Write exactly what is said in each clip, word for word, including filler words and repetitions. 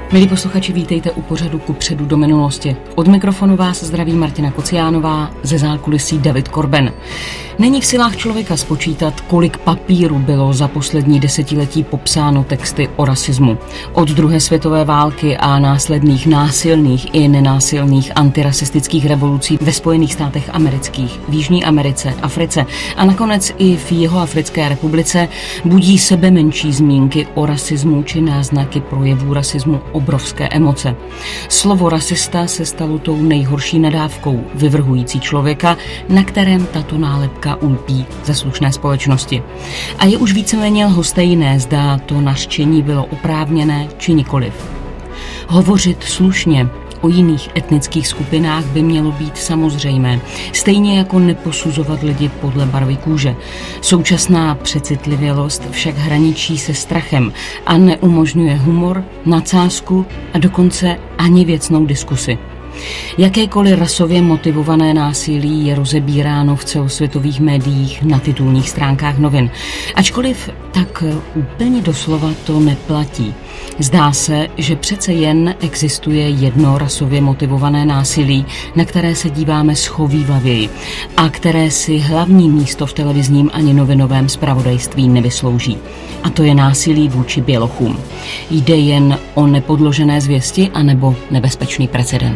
Milí posluchači, vítejte u pořadu Kupředu do minulosti. Od mikrofonu vás zdraví Martina Kociánová, ze zákulisí David Korben. Není v silách člověka spočítat, kolik papíru bylo za poslední desetiletí popsáno texty o rasismu. Od druhé světové války a následných násilných i nenásilných antirasistických revolucí ve Spojených státech amerických, v Jižní Americe, Africe a nakonec i v Jihoafrické republice budí sebe menší zmínky o rasismu či náznaky projevů rasismu obrovské emoce. Slovo rasista se stalo tou nejhorší nadávkou vyvrhující člověka, na kterém tato nálepka ulpí ze slušné společnosti. A je už víceméně lhostejné, zda to nařčení bylo oprávněné či nikoliv. Hovořit slušně o jiných etnických skupinách by mělo být samozřejmé, stejně jako neposuzovat lidi podle barvy kůže. Současná přecitlivělost však hraničí se strachem a neumožňuje humor, nadsázku a dokonce ani věcnou diskusi. Jakékoliv rasově motivované násilí je rozebíráno v celosvětových médiích na titulních stránkách novin. Ačkoliv tak úplně doslova to neplatí. Zdá se, že přece jen existuje jedno rasově motivované násilí, na které se díváme schovývavěji a které si hlavní místo v televizním ani novinovém zpravodajství nevyslouží. A to je násilí vůči bělochům. Jde jen o nepodložené zvěsti anebo nebezpečný precedent.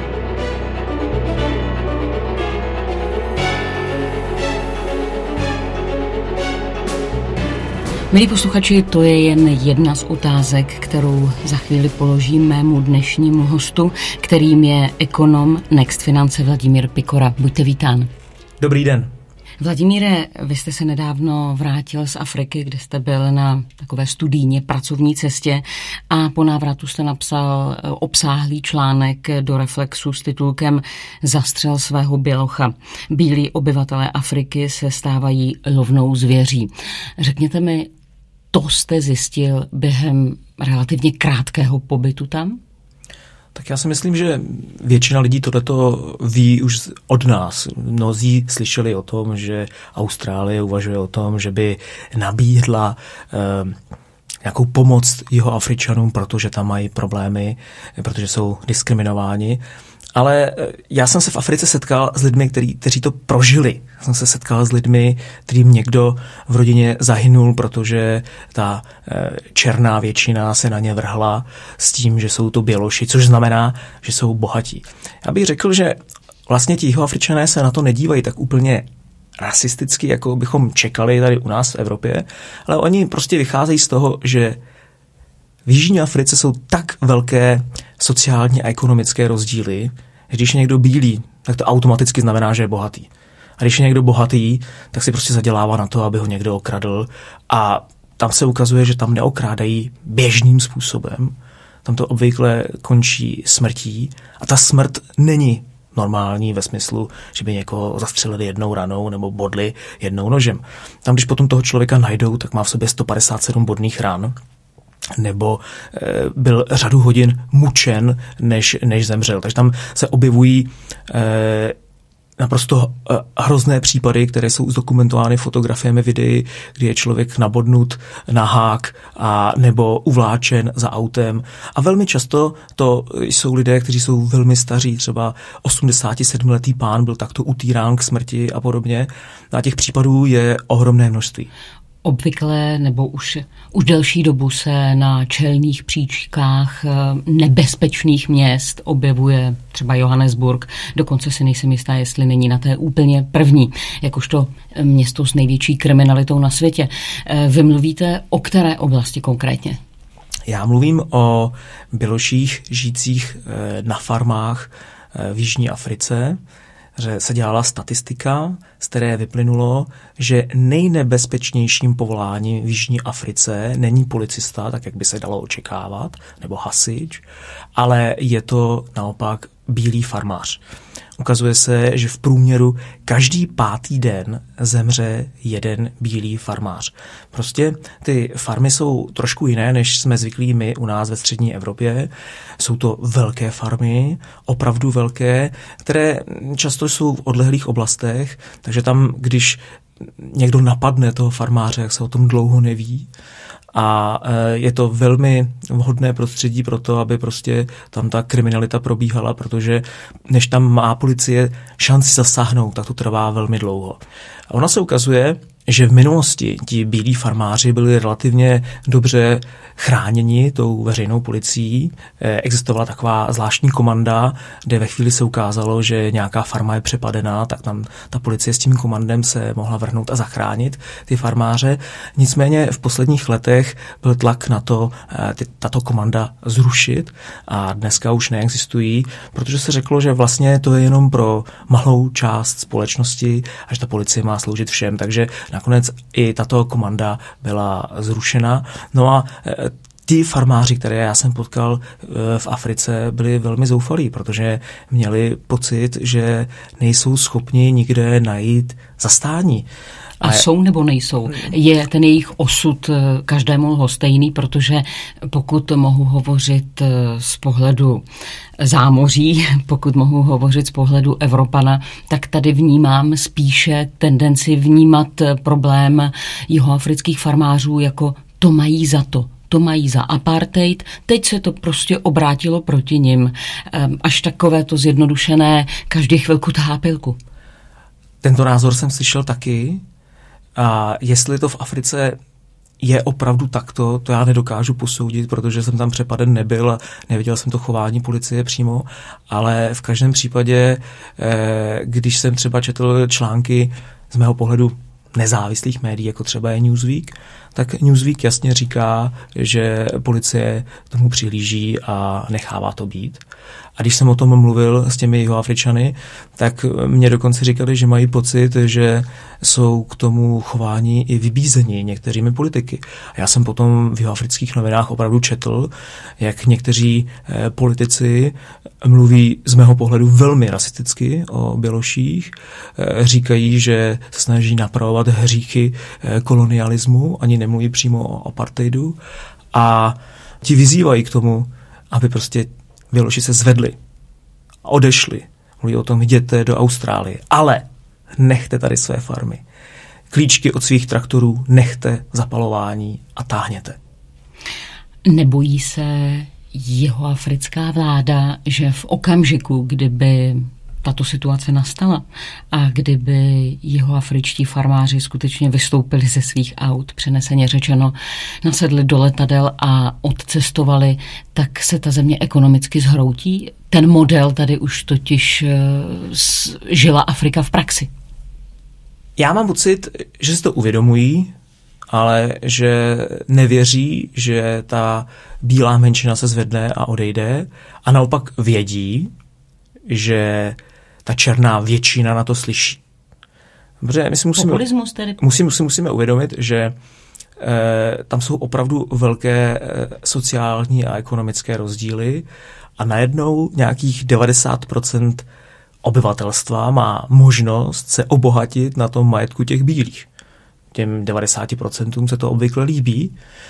Milí posluchači, to je jen jedna z otázek, kterou za chvíli položím mému dnešnímu hostu, kterým je ekonom Next Finance Vladimír Pikora. Buďte vítán. Dobrý den. Vladimíre, vy jste se nedávno vrátil z Afriky, kde jste byl na takové studijně pracovní cestě a po návratu jste napsal obsáhlý článek do Reflexu s titulkem Zastřel svého bělocha. Bílí obyvatelé Afriky se stávají lovnou zvěří. Řekněte mi, to jste zjistil během relativně krátkého pobytu tam? Tak já si myslím, že většina lidí tohleto ví už od nás. Mnozí slyšeli o tom, že Austrálie uvažuje o tom, že by nabídla eh, nějakou pomoc Jihoafričanům, protože tam mají problémy, protože jsou diskriminováni. Ale já jsem se v Africe setkal s lidmi, který, kteří to prožili. Já jsem se setkal s lidmi, kterým někdo v rodině zahynul, protože ta černá většina se na ně vrhla s tím, že jsou to běloši, což znamená, že jsou bohatí. Já bych řekl, že vlastně ti Jihoafričané se na to nedívají tak úplně rasisticky, jako bychom čekali tady u nás v Evropě, ale oni prostě vycházejí z toho, že v Jižní Africe jsou tak velké sociální a ekonomické rozdíly, že když je někdo bílý, tak to automaticky znamená, že je bohatý. A když je někdo bohatý, tak si prostě zadělává na to, aby ho někdo okradl. A tam se ukazuje, že tam neokrádají běžným způsobem. Tam to obvykle končí smrtí. A ta smrt není normální ve smyslu, že by někoho zastřelili jednou ranou nebo bodli jednou nožem. Tam, když potom toho člověka najdou, tak má v sobě sto padesát sedm bodných ran, nebo e, byl řadu hodin mučen, než, než zemřel. Takže tam se objevují e, naprosto e, hrozné případy, které jsou zdokumentovány fotografiemi, videí, kdy je člověk nabodnut na hák a nebo uvláčen za autem. A velmi často to jsou lidé, kteří jsou velmi staří, třeba osmdesátisedmiletý pán byl takto utýrán k smrti a podobně. A těch případů je ohromné množství. Obvykle nebo už, už delší dobu se na čelných příčkách nebezpečných měst objevuje třeba Johannesburg. Dokonce si nejsem jistá, jestli není na té úplně první, jakožto město s největší kriminalitou na světě. Vy mluvíte o které oblasti konkrétně? Já mluvím o běloších žijících na farmách v Jižní Africe, že se dělala statistika, z které vyplynulo, že nejnebezpečnějším povoláním v Jižní Africe není policista, tak jak by se dalo očekávat, nebo hasič, ale je to naopak bílý farmář. Ukazuje se, že v průměru každý pátý den zemře jeden bílý farmář. Prostě ty farmy jsou trošku jiné, než jsme zvyklí my u nás ve střední Evropě. Jsou to velké farmy, opravdu velké, které často jsou v odlehlých oblastech, takže tam, když někdo napadne toho farmáře, jak se o tom dlouho neví. A je to velmi vhodné prostředí pro to, aby prostě tam ta kriminalita probíhala, protože než tam má policie šanci zasáhnout, tak to trvá velmi dlouho. A ona se ukazuje, že v minulosti ti bílí farmáři byli relativně dobře chráněni tou veřejnou policií. Existovala taková zvláštní komanda, kde ve chvíli se ukázalo, že nějaká farma je přepadená, tak tam ta policie s tím komandem se mohla vrhnout a zachránit ty farmáře. Nicméně v posledních letech byl tlak na to, ty, tato komanda zrušit a dneska už neexistují, protože se řeklo, že vlastně to je jenom pro malou část společnosti a že ta policie má sloužit všem, takže nakonec i tato komanda byla zrušena. No a ti farmáři, které já jsem potkal v Africe, byli velmi zoufalí, protože měli pocit, že nejsou schopni nikde najít zastání. A jsou nebo nejsou? Je ten jejich osud každému lhostejný, protože pokud mohu hovořit z pohledu zámoří, pokud mohu hovořit z pohledu Evropana, tak tady vnímám spíše tendenci vnímat problém jihoafrických farmářů jako to mají za to. To mají za apartheid, teď se to prostě obrátilo proti nim. Až takové to zjednodušené, každý chvilku tahá pilku. Tento názor jsem slyšel taky. A jestli to v Africe je opravdu takto, to já nedokážu posoudit, protože jsem tam přepaden nebyl a neviděl jsem to chování policie přímo, ale v každém případě, když jsem třeba četl články z mého pohledu nezávislých médií, jako třeba je Newsweek, tak Newsweek jasně říká, že policie tomu přihlíží a nechává to být. A když jsem o tom mluvil s těmi Jihoafričany, tak mě dokonce říkali, že mají pocit, že jsou k tomu chování i vybízeni některými politiky. A já jsem potom v jihoafrických novinách opravdu četl, jak někteří politici mluví z mého pohledu velmi rasisticky o Běloších, říkají, že se snaží napravovat hříchy kolonialismu, ani nemluví přímo o apartheidu a ti vyzývají k tomu, aby prostě Běloši se zvedli a odešli. Mluví o tom, jděte do Austrálie, ale nechte tady své farmy. Klíčky od svých traktorů nechte zapalování a táhněte. Nebojí se jihoafrická vláda, že v okamžiku, kdyby tato situace nastala a kdyby jihoafričtí farmáři skutečně vystoupili ze svých aut, přeneseně řečeno, nasedli do letadel a odcestovali, tak se ta země ekonomicky zhroutí? Ten model tady už totiž žila Afrika v praxi. Já mám pocit, že si to uvědomují, ale že nevěří, že ta bílá menšina se zvedne a odejde a naopak vědí, že ta černá většina na to slyší. Dobře, my si musíme, Populismus tedy. Musím, musím, musíme uvědomit, že e, tam jsou opravdu velké e, sociální a ekonomické rozdíly a najednou nějakých devadesát procent obyvatelstva má možnost se obohatit na tom majetku těch bílých. Těm devadesáti procentům se to obvykle líbí.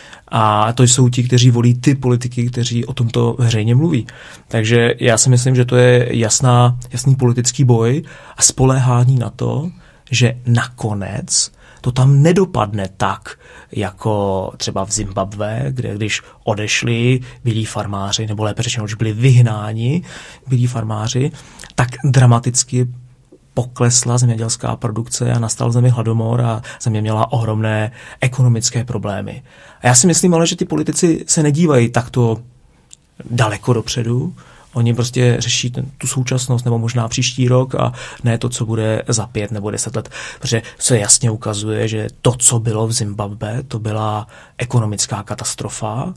A to jsou ti, kteří volí ty politiky, kteří o tomto veřejně mluví. Takže já si myslím, že to je jasná, jasný politický boj a spoléhání na to, že nakonec to tam nedopadne tak, jako třeba v Zimbabwe, kde když odešli bílí farmáři, nebo lépe řečeno, už byli vyhnáni bílí farmáři, tak dramaticky poklesla zemědělská produkce a nastal v zemi hladomor a země měla ohromné ekonomické problémy. A já si myslím ale, že ty politici se nedívají takto daleko dopředu. Oni prostě řeší ten, tu současnost nebo možná příští rok a ne to, co bude za pět nebo deset let. Protože se jasně ukazuje, že to, co bylo v Zimbabwe, to byla ekonomická katastrofa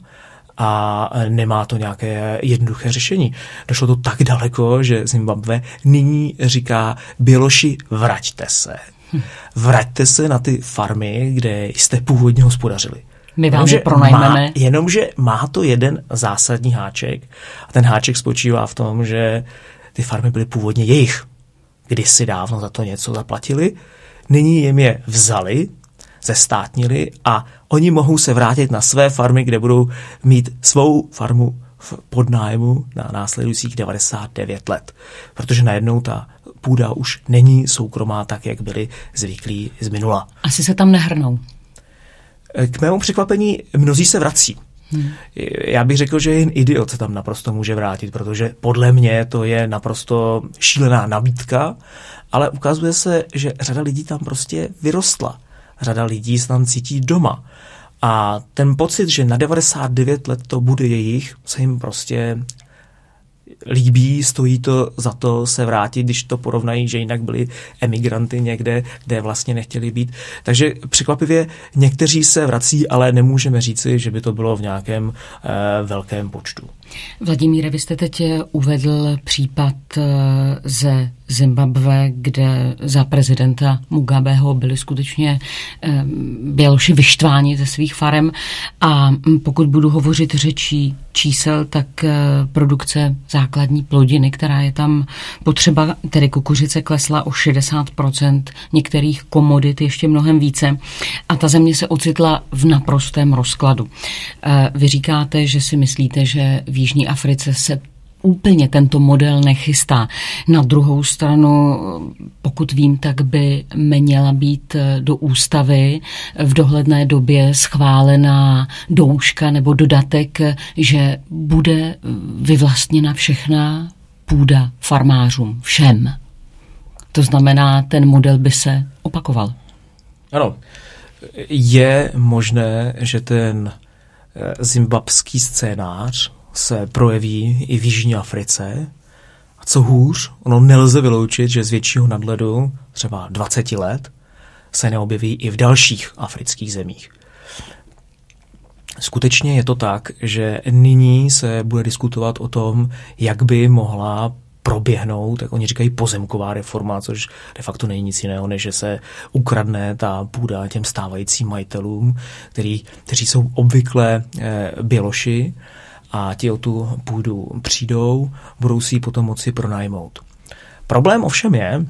a nemá to nějaké jednoduché řešení. Došlo to tak daleko, že Zimbabwe nyní říká: Běloši, vraťte se. Vraťte se na ty farmy, kde jste původně hospodařili. My vám je pronajmeme. Jenomže má to jeden zásadní háček. A ten háček spočívá v tom, že ty farmy byly původně jejich. Kdysi dávno za to něco zaplatili, nyní jim je vzali, zestátnili a oni mohou se vrátit na své farmy, kde budou mít svou farmu v podnájmu na následujících devadesát devět let. Protože najednou ta půda už není soukromá tak, jak byli zvyklí z minula. Asi se tam nehrnou. K mému překvapení mnozí se vrací. Hmm. Já bych řekl, že jen idiot se tam naprosto může vrátit, protože podle mě to je naprosto šílená nabídka, ale ukazuje se, že řada lidí tam prostě vyrostla. Řada lidí se tam cítí doma. A ten pocit, že na devadesát devět let to bude jejich, se jim prostě líbí, stojí to za to se vrátit, když to porovnají, že jinak byli emigranty někde, kde vlastně nechtěli být. Takže překvapivě někteří se vrací, ale nemůžeme říci, že by to bylo v nějakém eh, velkém počtu. Vladimíre, vy jste teď uvedl případ ze Zimbabwe, kde za prezidenta Mugabeho byli skutečně Běloši vyštváni ze svých farem a pokud budu hovořit řečí čísel, tak produkce základní plodiny, která je tam potřeba, tedy kukuřice, klesla o šedesát procent, některých komodit ještě mnohem více a ta země se ocitla v naprostém rozkladu. Vy říkáte, že si myslíte, že v Jižní Africe se úplně tento model nechystá. Na druhou stranu, pokud vím, tak by měla být do ústavy v dohledné době schválená douška nebo dodatek, že bude vyvlastněna všechna půda farmářům, všem. To znamená, ten model by se opakoval. Ano, je možné, že ten zimbabský scénář se projeví i v Jižní Africe. A co hůř, ono nelze vyloučit, že z většího nadhledu, třeba dvacet let, se neobjeví i v dalších afrických zemích. Skutečně je to tak, že nyní se bude diskutovat o tom, jak by mohla proběhnout, jak oni říkají, pozemková reforma, což de facto není nic jiného, než že se ukradne ta půda těm stávajícím majitelům, který, kteří jsou obvykle eh, Běloši, a ti o tu půdu přijdou, budou si ji potom moci pronajmout. Problém ovšem je,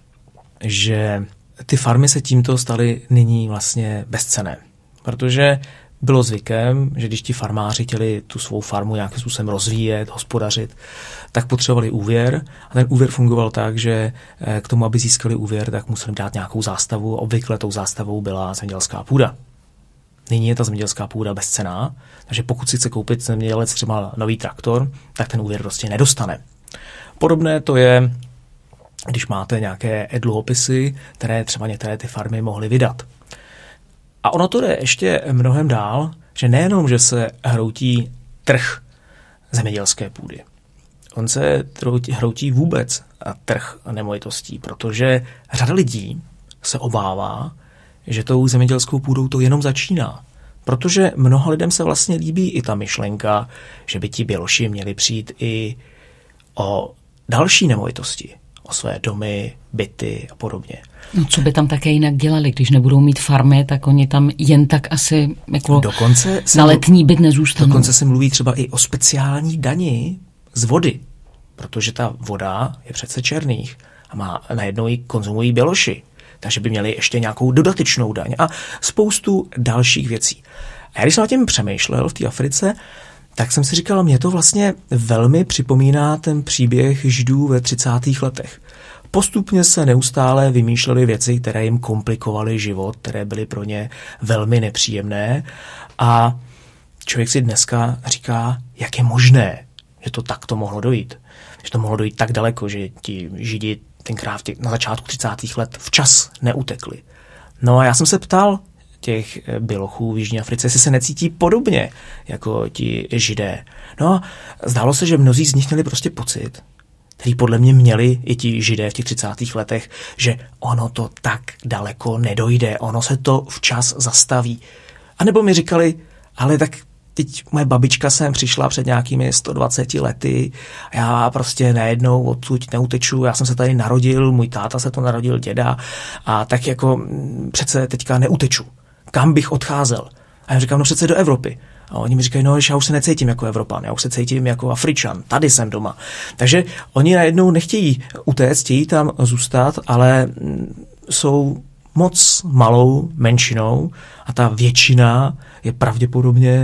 že ty farmy se tímto staly nyní vlastně bezcenné, protože bylo zvykem, že když ti farmáři chtěli tu svou farmu nějakým způsobem rozvíjet, hospodařit, tak potřebovali úvěr a ten úvěr fungoval tak, že k tomu, aby získali úvěr, tak museli dát nějakou zástavu. Obvykle tou zástavou byla zemědělská půda. Nyní je ta zemědělská půda bezcenná, takže pokud si chce koupit zemědělec třeba nový traktor, tak ten úvěr prostě nedostane. Podobné to je, když máte nějaké dluhopisy, které třeba některé ty farmy mohly vydat. A ono to jde ještě mnohem dál, že nejenom, že se hroutí trh zemědělské půdy. On se hroutí vůbec trh nemovitostí, protože řada lidí se obává, že tou zemědělskou půdou to jenom začíná. Protože mnoha lidem se vlastně líbí i ta myšlenka, že by ti Běloši měli přijít i o další nemovitosti, o své domy, byty a podobně. No co by tam také jinak dělali, když nebudou mít farmy, tak oni tam jen tak asi jako dokonce na letní byt nezůstanou. Dokonce se mluví třeba i o speciální dani z vody, protože ta voda je přece černých a má, najednou ji konzumují Běloši. Takže by měli ještě nějakou dodatečnou daň a spoustu dalších věcí. A já když jsem na tím přemýšlel v té Africe, tak jsem si říkal, mě to vlastně velmi připomíná ten příběh Židů ve třicátých letech. Postupně se neustále vymýšlely věci, které jim komplikovaly život, které byly pro ně velmi nepříjemné a člověk si dneska říká, jak je možné, že to takto mohlo dojít. Že to mohlo dojít tak daleko, že ti Židi tenkrát na začátku třicátých let včas neutekli. No a já jsem se ptal těch Bělochů v Jižní Africe, jestli se necítí podobně jako ti Židé. No a zdálo se, že mnozí z nich měli prostě pocit, který podle mě měli i ti Židé v těch třicátých letech, že ono to tak daleko nedojde, ono se to včas zastaví. A nebo mi říkali, ale tak teď moje babička sem přišla před nějakými sto dvaceti lety a já prostě najednou odsud neuteču, já jsem se tady narodil, můj táta se to narodil, děda a tak jako přece teďka neuteču. Kam bych odcházel? A já říkám, no přece do Evropy. A oni mi říkají, no, že já už se necítím jako Evropan, já už se cítím jako Afričan, tady jsem doma. Takže oni najednou nechtějí utéct, chtějí tam zůstat, ale jsou moc malou menšinou a ta většina je pravděpodobně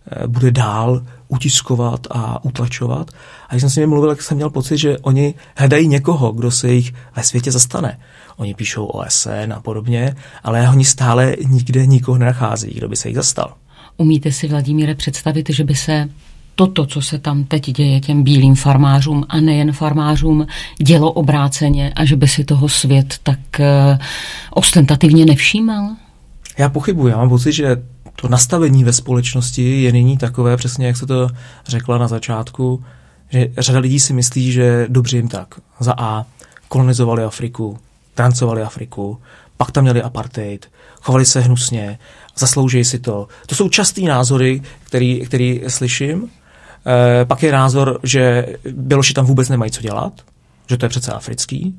bude dál utiskovat a utlačovat. A když jsem s nimi mluvil, tak jsem měl pocit, že oni hledají někoho, kdo se jich ve světě zastane. Oni píšou O S N a podobně, ale oni stále nikde nikoho nenachází, kdo by se jich zastal. Umíte si, Vladimíre, představit, že by se toto, co se tam teď děje těm bílým farmářům a nejen farmářům, dělo obráceně a že by si toho svět tak uh, ostentativně nevšímal? Já pochybuji. Já mám pocit, že to nastavení ve společnosti je nyní takové, přesně jak se to řekla na začátku, že řada lidí si myslí, že dobře jim tak. Za A kolonizovali Afriku, trancovali Afriku, pak tam měli apartheid, chovali se hnusně, zaslouží si to. To jsou častý názory, který, který slyším. E, pak je názor, že Běloši tam vůbec nemají co dělat, že to je přece africký.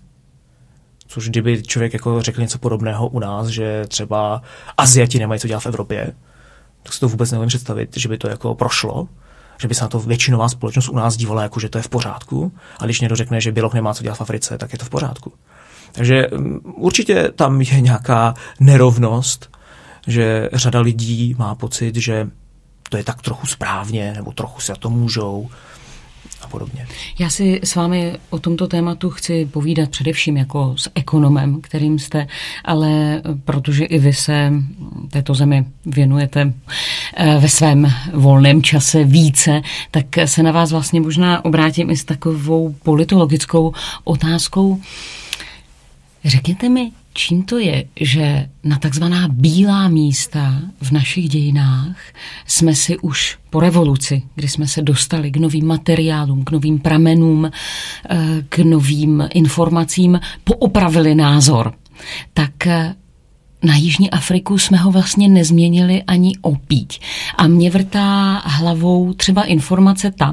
Což kdyby člověk jako řekl něco podobného u nás, že třeba Aziati nemají co dělat v Evropě, tak si to vůbec nevím představit, že by to jako prošlo, že by se na to většinová společnost u nás dívala, jako že to je v pořádku, a když někdo řekne, že Běloch nemá co dělat v Africe, tak je to v pořádku. Takže určitě tam je nějaká nerovnost, že řada lidí má pocit, že to je tak trochu správně, nebo trochu se to můžou a podobně. Já si s vámi o tomto tématu chci povídat především jako s ekonomem, kterým jste, ale protože i vy se této zemi věnujete ve svém volném čase více, tak se na vás vlastně možná obrátím i s takovou politologickou otázkou. Řekněte mi, čím to je, že na takzvaná bílá místa v našich dějinách jsme si už po revoluci, kdy jsme se dostali k novým materiálům, k novým pramenům, k novým informacím, poopravili názor, tak na Jižní Afriku jsme ho vlastně nezměnili ani o píď. A mě vrtá hlavou třeba informace ta,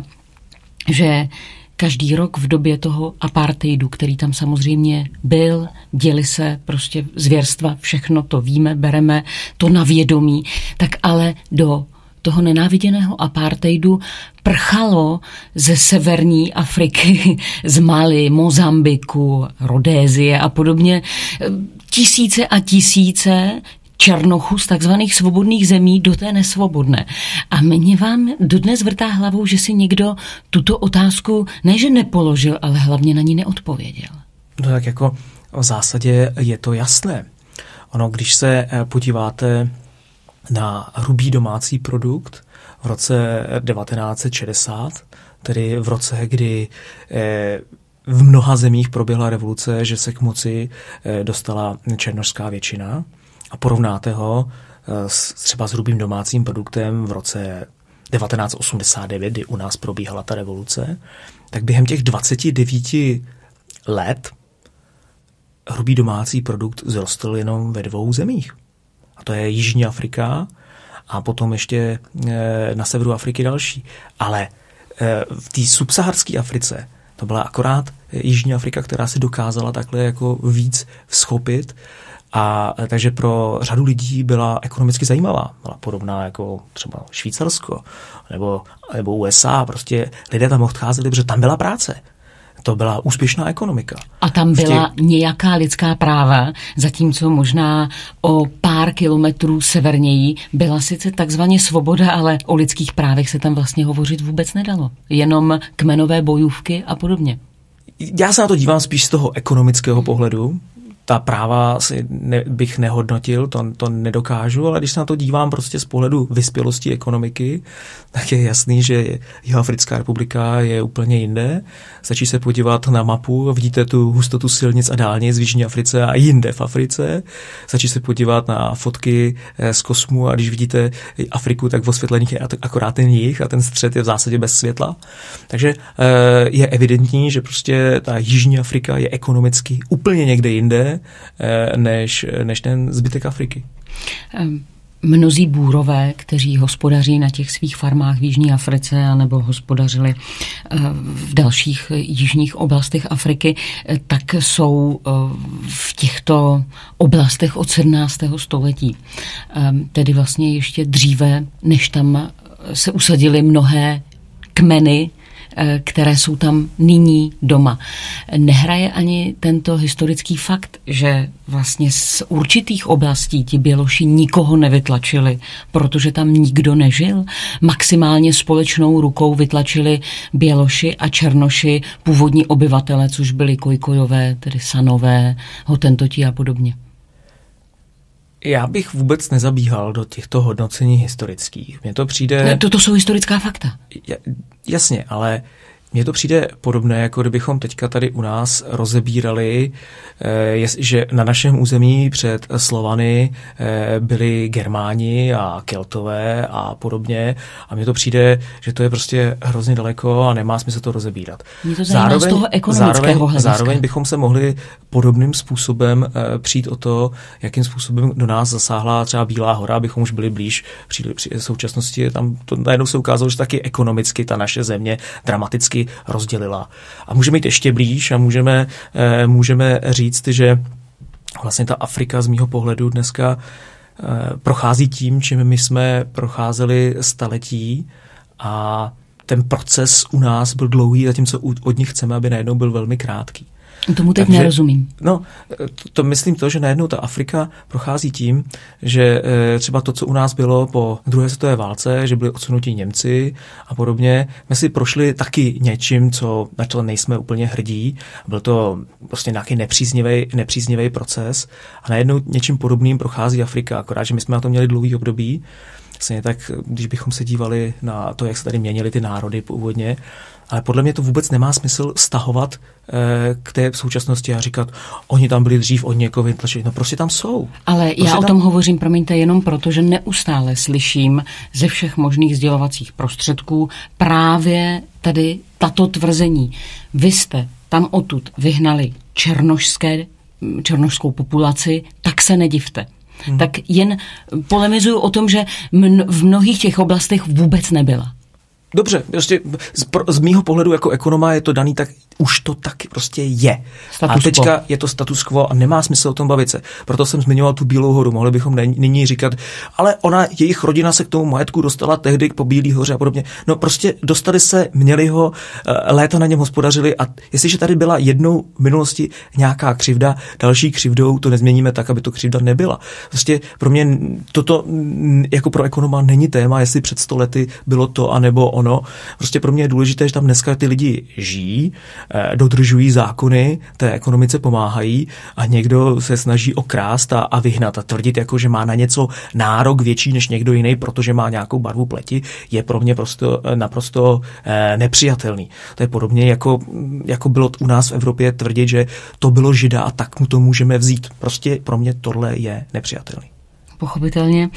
že každý rok v době toho apartheidu, který tam samozřejmě byl, děli se prostě zvěrstva, všechno to víme, bereme to na vědomí, tak ale do toho nenáviděného apartheidu prchalo ze severní Afriky, z Mali, Mozambiku, Rodézie a podobně tisíce a tisíce černochů z takzvaných svobodných zemí do té nesvobodné. A mě vám dodnes vrtá hlavou, že si někdo tuto otázku ne, že nepoložil, ale hlavně na ní neodpověděl. No tak jako v zásadě je to jasné. Ono, když se podíváte na hrubý domácí produkt v roce devatenáct set šedesát, tedy v roce, kdy v mnoha zemích proběhla revoluce, že se k moci dostala černošská většina, a porovnáte ho s, třeba s hrubým domácím produktem v roce devatenáct set osmdesát devět, kdy u nás probíhala ta revoluce, tak během těch dvacet devět let hrubý domácí produkt vzrostl jenom ve dvou zemích. A to je Jižní Afrika a potom ještě na severu Afriky další. Ale v té subsaharské Africe to byla akorát Jižní Afrika, která si dokázala takhle jako víc vzchopit. A takže pro řadu lidí byla ekonomicky zajímavá. Byla podobná jako třeba Švýcarsko nebo, nebo U S A. Prostě lidé tam odcházeli, protože tam byla práce. To byla úspěšná ekonomika. A tam byla těch... nějaká lidská práva, zatímco možná o pár kilometrů severněji byla sice takzvaně svoboda, ale o lidských právech se tam vlastně hovořit vůbec nedalo. Jenom kmenové bojůvky a podobně. Já se na to dívám spíš z toho ekonomického pohledu. Ta práva si ne, bych nehodnotil, to, to nedokážu, ale když se na to dívám prostě z pohledu vyspělosti ekonomiky, tak je jasný, že Jihoafrická republika je úplně jinde. Stačí se podívat na mapu, vidíte tu hustotu silnic a dálnic v Jižní Africe a jinde v Africe. Stačí se podívat na fotky z kosmu a když vidíte Afriku, tak v osvětlených je akorát ten jih a ten střed je v zásadě bez světla. Takže je evidentní, že prostě ta Jižní Afrika je ekonomicky úplně někde jinde, než, než ten zbytek Afriky. Mnozí bůrové, kteří hospodaří na těch svých farmách v Jižní Africe anebo hospodařili v dalších jižních oblastech Afriky, tak jsou v těchto oblastech od sedmnáctého století. Tedy vlastně ještě dříve, než tam se usadily mnohé kmeny které jsou tam nyní doma. Nehraje ani tento historický fakt, že vlastně z určitých oblastí ti Běloši nikoho nevytlačili, protože tam nikdo nežil. Maximálně společnou rukou vytlačili Běloši a Černoši původní obyvatele, což byli Kojkojové, tedy Sanové, Hotentoti a podobně. Já bych vůbec nezabíhal do těchto hodnocení historických. Mně to přijde... Ne, to, to jsou historická fakta. Jasně, ale mně to přijde podobné, jako kdybychom teďka tady u nás rozebírali, že na našem území před Slovany byli Germáni a Keltové a podobně. A mně to přijde, že to je prostě hrozně daleko a nemá smysl to rozebírat. Mě to zajímá zároveň, z toho ekonomického hlediska. Zároveň bychom se mohli podobným způsobem přijít o to, jakým způsobem do nás zasáhla třeba Bílá hora, abychom už byli blíž při, při současnosti. Tam to najednou se ukázalo, že taky ekonomicky ta naše země dramaticky rozdělila. A můžeme jít ještě blíž a můžeme, eh, můžeme říct, že vlastně ta Afrika z mýho pohledu dneska eh, prochází tím, čím my jsme procházeli staletí a ten proces u nás byl dlouhý, zatímco od nich chceme, aby najednou byl velmi krátký. Tomu teď Takže, nerozumím. No, to, to myslím to, že najednou ta Afrika prochází tím, že e, třeba to, co u nás bylo po druhé světové válce, že byli odsunutí Němci a podobně, my si prošli taky něčím, co na to nejsme úplně hrdí. Byl to prostě nějaký nepříznivý, nepříznivý proces a najednou něčím podobným prochází Afrika, akorát, že my jsme na to měli dlouhý období. Vlastně tak, když bychom se dívali na to, jak se tady měnily ty národy původně, ale podle mě to vůbec nemá smysl stahovat eh, k té současnosti a říkat, oni tam byli dřív, oni někoho vytlačili. No prostě tam jsou. Ale prostě já tam... o tom hovořím, promiňte, jenom proto, že neustále slyším ze všech možných sdělovacích prostředků právě tady tato tvrzení. Vy jste tam odtud vyhnali černošské, černošskou populaci, tak se nedivte. Hmm. Tak jen polemizuju o tom, že mn- v mnohých těch oblastech vůbec nebyla. Dobře, prostě z, z mýho pohledu jako ekonoma je to daný, tak už to taky prostě je. Status a teďka quo. Je to status quo a nemá smysl o tom bavit se. Proto jsem zmiňoval tu Bílou horu. Mohli bychom nyní říkat, ale ona, jejich rodina se k tomu majetku dostala tehdy po Bílý hoře a podobně. No prostě dostali se, měli ho, léta na něm hospodařili a jestliže tady byla jednou v minulosti nějaká křivda, další křivdou to nezměníme tak, aby to křivda nebyla. Prostě pro mě toto jako pro ekonoma není téma, jestli před sto lety bylo to anebo ono. Prostě pro mě je důležité, že tam dneska ty lidi žijí, dodržují zákony, té ekonomice pomáhají a někdo se snaží okrást a, a vyhnat a tvrdit, jako, že má na něco nárok větší než někdo jiný, protože má nějakou barvu pleti, je pro mě prosto, naprosto eh, nepřijatelný. To je podobně, jako, jako bylo u nás v Evropě tvrdit, že to bylo Žida a tak mu to můžeme vzít. Prostě pro mě tohle je nepřijatelný. Pochopitelně.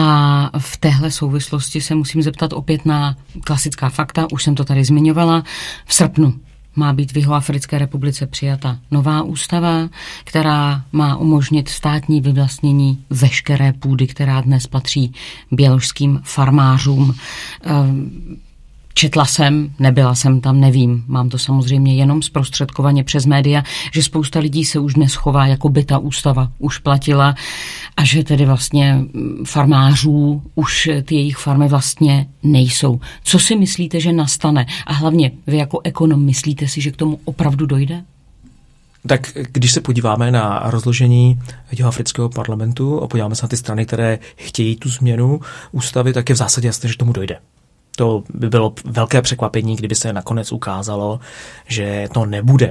A v téhle souvislosti se musím zeptat opět na klasická fakta, už jsem to tady zmiňovala. V srpnu má být v Jihoafrické republice přijata nová ústava, která má umožnit státní vyvlastnění veškeré půdy, která dnes patří běložským farmářům. Četla jsem, nebyla jsem tam, nevím, mám to samozřejmě jenom zprostředkovaně přes média, že spousta lidí se už dnes chová, jako by ta ústava už platila a že tedy vlastně farmářů už ty jejich farmy vlastně nejsou. Co si myslíte, že nastane? A hlavně vy jako ekonom myslíte si, že k tomu opravdu dojde? Tak když se podíváme na rozložení Jihoafrického parlamentu a podíváme se na ty strany, které chtějí tu změnu ústavy, tak je v zásadě jasné, že k tomu dojde. To by bylo velké překvapení, kdyby se nakonec ukázalo, že to nebude.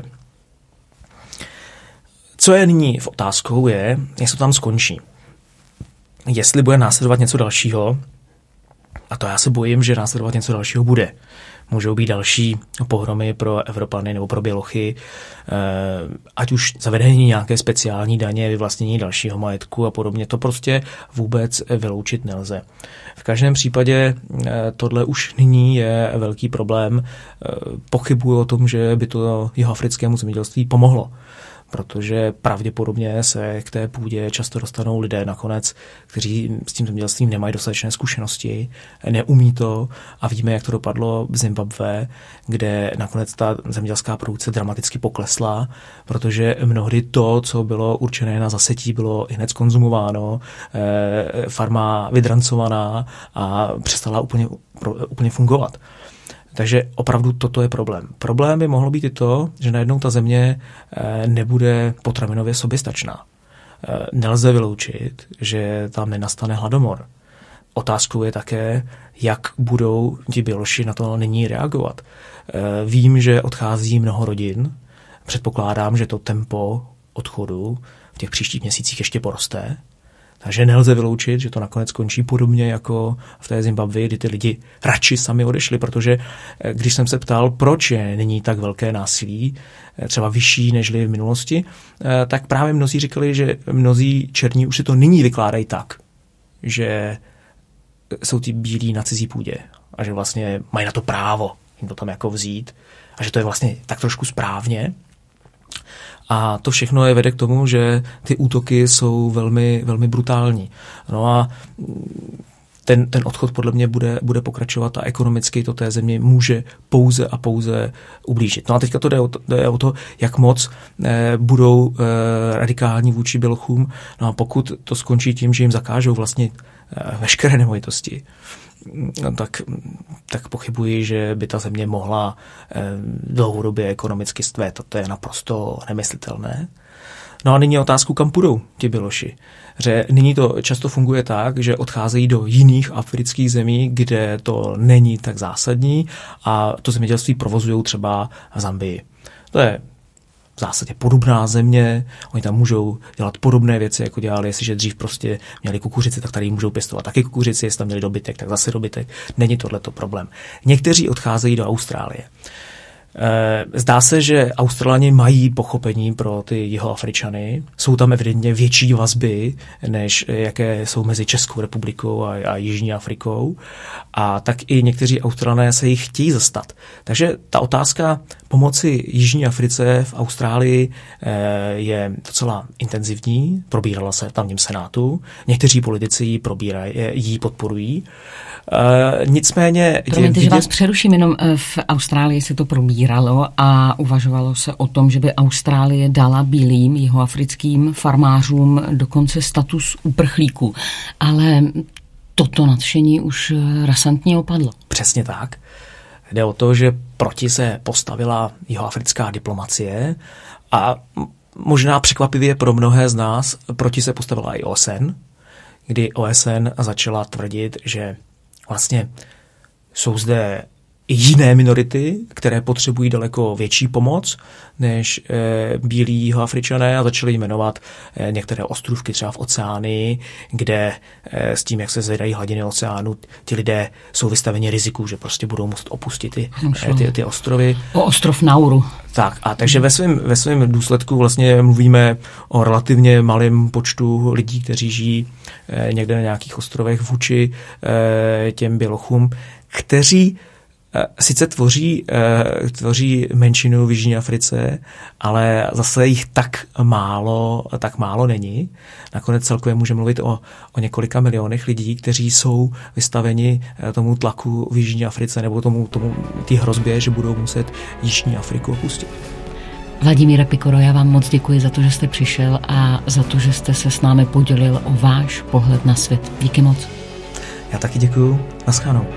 Co je nyní v otázkou je, jestli to tam skončí. Jestli bude následovat něco dalšího, a to já se bojím, že následovat něco dalšího bude. Můžou být další pohromy pro Evropany nebo pro Bělochy, ať už zavedení nějaké speciální daně, vyvlastnění dalšího majetku a podobně. To prostě vůbec vyloučit nelze. V každém případě tohle už nyní je velký problém. Pochybuji o tom, že by to jihoafrickému zemědělství pomohlo, protože pravděpodobně se k té půdě často dostanou lidé nakonec, kteří s tím zemědělstvím nemají dostatečné zkušenosti, neumí to a víme, jak to dopadlo v Zimbabwe, kde nakonec ta zemědělská produkce dramaticky poklesla, protože mnohdy to, co bylo určené na zasetí, bylo hned konzumováno, farma vydrancovaná a přestala úplně, úplně fungovat. Takže opravdu toto je problém. Problém by mohlo být i to, že najednou ta země nebude potravinově soběstačná. Nelze vyloučit, že tam nenastane hladomor. Otázkou je také, jak budou ti Běloši na to nyní reagovat. Vím, že odchází mnoho rodin. Předpokládám, že to tempo odchodu v těch příštích měsících ještě poroste. Takže nelze vyloučit, že to nakonec končí podobně jako v té Zimbabwe, kdy ty lidi radši sami odešli, protože když jsem se ptal, proč je nyní tak velké násilí, třeba vyšší nežli v minulosti, tak právě mnozí říkali, že mnozí černí už si to nyní vykládají tak, že jsou ty bílí na cizí půdě a že vlastně mají na to právo jim to tam jako vzít a že to je vlastně tak trošku správně. A to všechno je vede k tomu, že ty útoky jsou velmi, velmi brutální. No a ten, ten odchod podle mě bude, bude pokračovat a ekonomicky to té země může pouze a pouze ublížit. No a teďka to jde o to, jde o to jak moc eh, budou eh, radikální vůči Bělochům. No a pokud to skončí tím, že jim zakážou vlastně eh, veškeré nemovitosti, tak, tak pochybuji, že by ta země mohla eh, dlouhodobě ekonomicky stvétat. To je naprosto nemyslitelné. No a nyní je otázku, kam půjdou ti Běloši. Že nyní to často funguje tak, že odcházejí do jiných afrických zemí, kde to není tak zásadní a to zemědělství provozují třeba v Zambii. To je v zásadě podobná země, oni tam můžou dělat podobné věci, jako dělali, jestliže dřív prostě měli kukuřici, tak tady můžou pěstovat taky kukuřici, jestli tam měli dobytek, tak zase dobytek. Není tohleto problém. Někteří odcházejí do Austrálie. Zdá se, že Australani mají pochopení pro ty Jihoafričany. Jsou tam evidentně větší vazby, než jaké jsou mezi Českou republikou a, a Jižní Afrikou. A tak i někteří Australané se jich chtějí zastat. Takže ta otázka pomoci Jižní Africe v Austrálii je docela intenzivní. Probírala se v tamním senátu. Někteří politici ji probírají, ji podporují. Uh, nicméně... Promiňte, že vás přeruším, jenom v Austrálii se to probíralo a uvažovalo se o tom, že by Austrálie dala bílým jihoafrickým farmářům dokonce status uprchlíků. Ale toto nadšení už razantně opadlo. Přesně tak. Jde o to, že proti se postavila jihoafrická diplomacie a možná překvapivě pro mnohé z nás proti se postavila i O S N, kdy O S N začala tvrdit, že vlastně jsou zde i jiné minority, které potřebují daleko větší pomoc než e, bílí Jihoafričané a začali jmenovat e, některé ostrůvky třeba v oceánii, kde e, s tím, jak se zvedají hladiny oceánu, ti lidé jsou vystaveni riziku, že prostě budou muset opustit ty, e, ty, ty ostrovy. O ostrov Nauru. Tak a takže ve svém ve svém důsledku vlastně mluvíme o relativně malém počtu lidí, kteří žijí e, někde na nějakých ostrovech vůči e, těm Bělochům, kteří sice tvoří, tvoří menšinu v Jižní Africe, ale zase jich tak málo, tak málo není. Nakonec celkově můžeme mluvit o, o několika milionech lidí, kteří jsou vystaveni tomu tlaku v Jižní Africe nebo tomu, tomu té hrozbě, že budou muset Jižní Afriku opustit. Vladimíre Pikoro, já vám moc děkuji za to, že jste přišel a za to, že jste se s námi podělil o váš pohled na svět. Díky moc. Já taky děkuju. Naschledanou.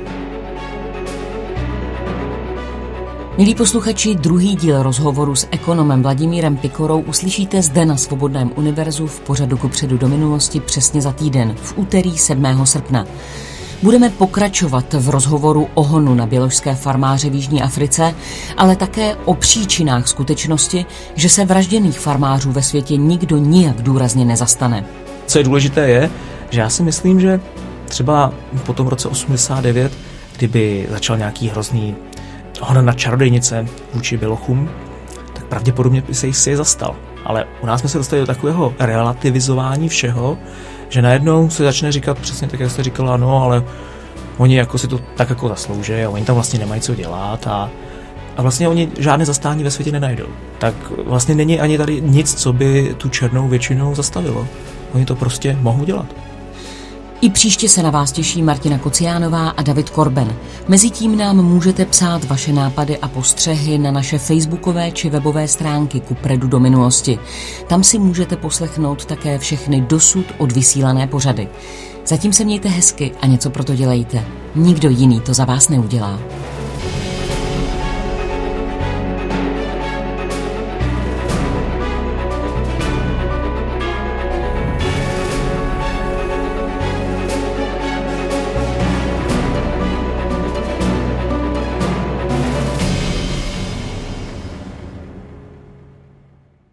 Milí posluchači, druhý díl rozhovoru s ekonomem Vladimírem Pikorou uslyšíte zde na Svobodném univerzu v pořadu Kupředu do minulosti přesně za týden, v úterý sedmého srpna. Budeme pokračovat v rozhovoru o honu na běložské farmáře v Jižní Africe, ale také o příčinách skutečnosti, že se vražděných farmářů ve světě nikdo nijak důrazně nezastane. Co je důležité je, že já si myslím, že třeba po tom roce osmdesát devět, kdyby začal nějaký hrozný hon na čarodejnice vůči Bělochům, tak pravděpodobně by se jich si je zastal. Ale u nás jsme se dostali do takového relativizování všeho, že najednou se začne říkat přesně tak, jak jste říkala, no, ale oni jako si to tak jako zaslouží a oni tam vlastně nemají co dělat a, a vlastně oni žádné zastání ve světě nenajdou. Tak vlastně není ani tady nic, co by tu černou většinou zastavilo. Oni to prostě mohou dělat. I příště se na vás těší Martina Kociánová a David Korben. Mezitím nám můžete psát vaše nápady a postřehy na naše facebookové či webové stránky Kupredu do minulosti. Tam si můžete poslechnout také všechny dosud odvysílané pořady. Zatím se mějte hezky a něco pro to dělejte. Nikdo jiný to za vás neudělá.